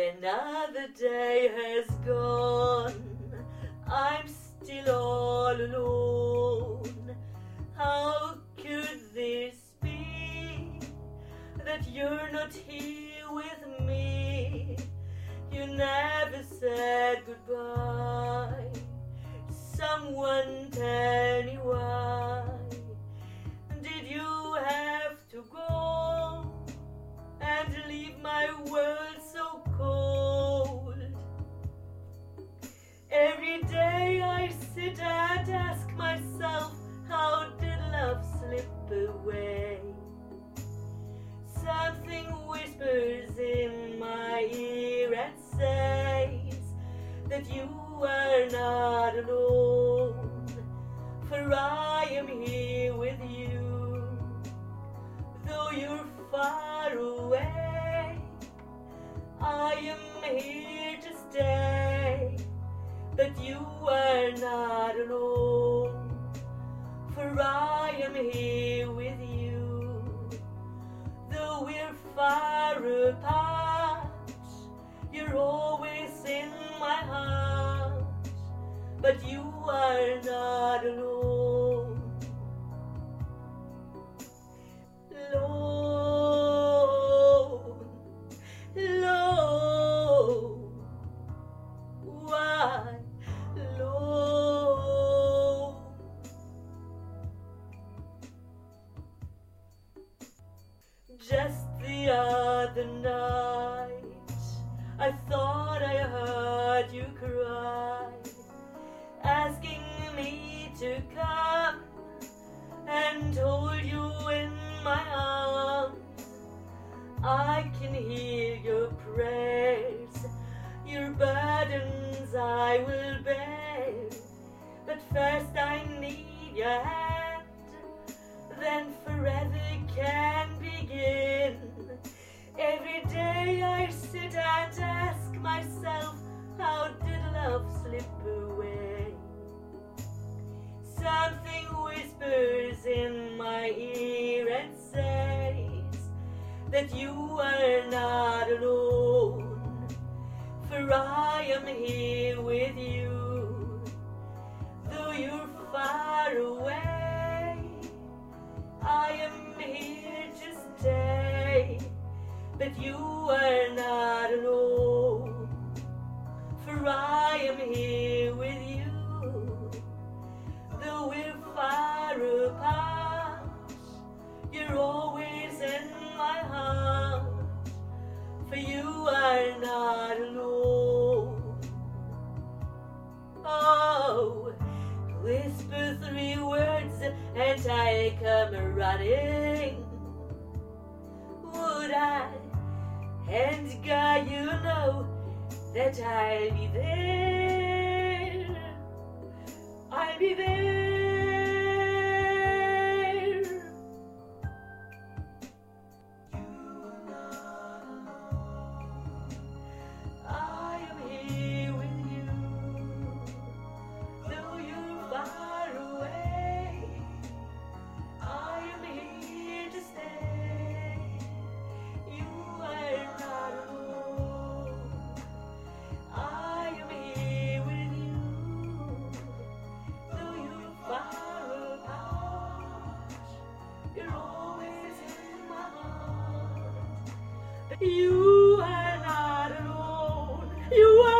Another day has gone, I'm still all alone. How could this be, that you're not here with me? You never said goodbye. Someone tell me why. Did you have to go and leave my world so cold? Every day I sit and ask myself, how did love slip away? Something whispers in my ear and says that you are not alone, for I am here with you. Though you're far away, I am here to stay. But you are not alone, for I am here with you. Though we're far apart, you're always in my heart. But you are not alone. Lone, why lone? Just the other night, I thought I heard you cry, asking me to come and hold you in my arms. I can hear your prayers, your burdens I will bear. But first I need your hand, then forever can begin. Every day I sit and ask myself, how did love slip away? Something whispers in my ear and says that you are not alone, for I am here with you. Though you're far away, I am here to stay. But you are not alone, for I am here with you. Though we're far apart, you're always in my heart, for you are not alone. Oh, whisper 3 words and I come running. Would I? And God, you know that I'll be there. I'll be there. You are not alone. I am here with you. Though you're far away, I am here to stay. You are not alone. I am here with you. Though you're far apart, you're always in my heart. You are not alone. You are